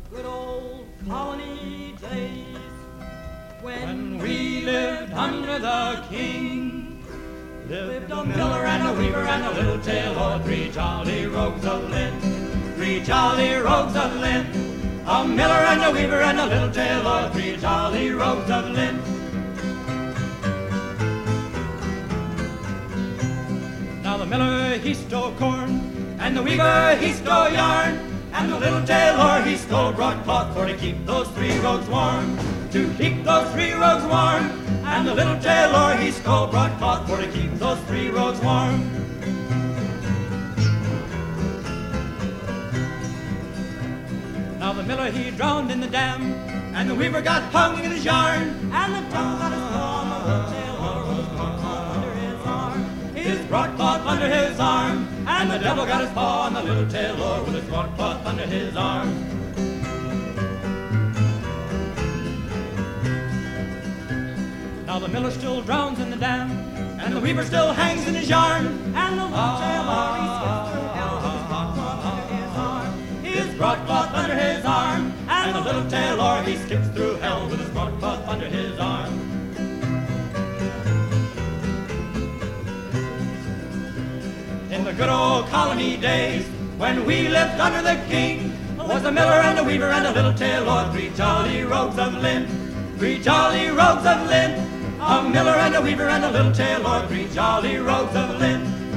good old colony days when we lived under the king. Lived a miller and a weaver and a little tailor, three jolly rogues of Lynn, three jolly rogues of Lynn. A miller and a weaver and a little tailor, three jolly rogues of Lynn. Now the miller he stole corn, and the weaver he stole yarn, and the little tailor he stole broadcloth for to keep those three rogues warm, to keep those three rogues warm. And the little tailor he stole broadcloth for to keep those three rogues warm. Now the miller he drowned in the dam, and the weaver got hung in his yarn, and the devil got his paw on the little tailor with his broadcloth under his arm, his broadcloth under his arm. And the devil got his paw on the little tailor with his broadcloth under his arm. Now the miller still drowns in the dam, and the weaver still hangs in his yarn, and the little tailor he skips through hell with his broadcloth under his arm, his broadcloth under his arm. And the little tailor he skips through hell with his broadcloth under his arm. In the good old colony days, when we lived under the king, was a miller and a weaver and a little tailor, three jolly rogues of Lynn, three jolly rogues of Lynn. A miller and a weaver and a little tailor, three jolly rogues of Lynn.